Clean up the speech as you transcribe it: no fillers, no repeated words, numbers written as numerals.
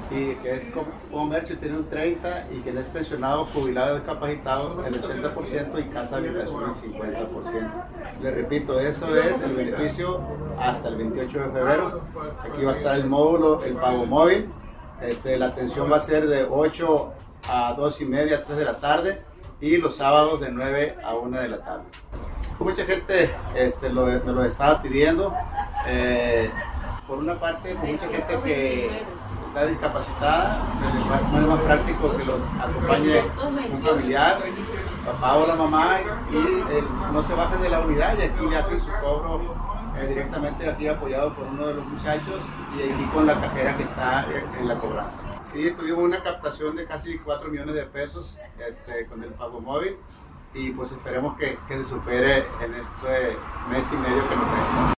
y que es comercio tiene un 30% y quien es pensionado, jubilado, discapacitado el 80% y casa habitación el 50%. Les repito, eso es el beneficio hasta el 28 de febrero. Aquí va a estar el módulo, el pago móvil. La atención va a ser de 8 a 2:30, 3 de la tarde y los sábados de 9 a 1 de la tarde. Mucha gente me lo estaba pidiendo. Por una parte, mucha gente que está discapacitada, es más práctico que lo acompañe un familiar, papá o la mamá, y no se bajen de la unidad y aquí le hacen su cobro directamente aquí apoyado por uno de los muchachos y aquí con la cajera que está en la cobranza. Sí, tuvimos una captación de casi 4 millones de pesos con el pago móvil y pues esperemos que se supere en este mes y medio que nos resta.